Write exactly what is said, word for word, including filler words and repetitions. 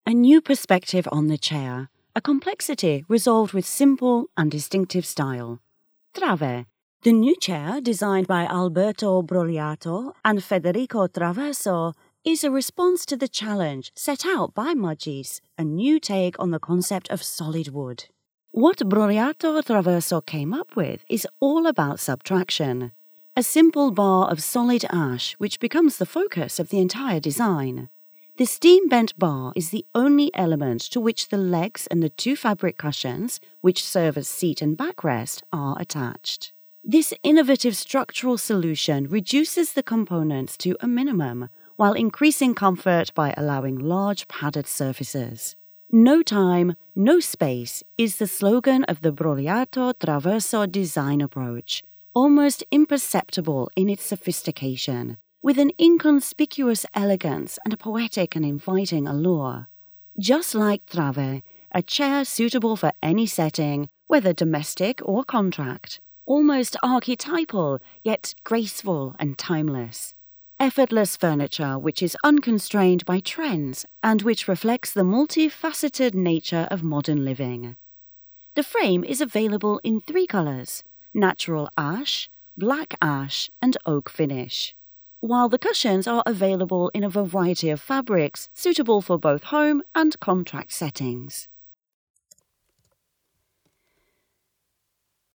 A new perspective on the chair, a complexity resolved with simple and distinctive style. Trave. The new chair, designed by Alberto Brogliato and Federico Traverso, is a response to the challenge set out by Magis, a new take on the concept of solid wood. What Brogliato Traverso came up with is all about subtraction, a simple bar of solid ash which becomes the focus of the entire design. The steam-bent bar is the only element to which the legs and the two fabric cushions, which serve as seat and backrest, are attached. This innovative structural solution reduces the components to a minimum, while increasing comfort by allowing large padded surfaces. No time, no space is the slogan of the Brogliato Traverso design approach, almost imperceptible in its sophistication, with an inconspicuous elegance and a poetic and inviting allure. Just like Trave, a chair suitable for any setting, whether domestic or contract, almost archetypal, yet graceful and timeless. Effortless furniture which is unconstrained by trends and which reflects the multifaceted nature of modern living. The frame is available in three colours: natural ash, black ash, and oak finish, while the cushions are available in a variety of fabrics suitable for both home and contract settings.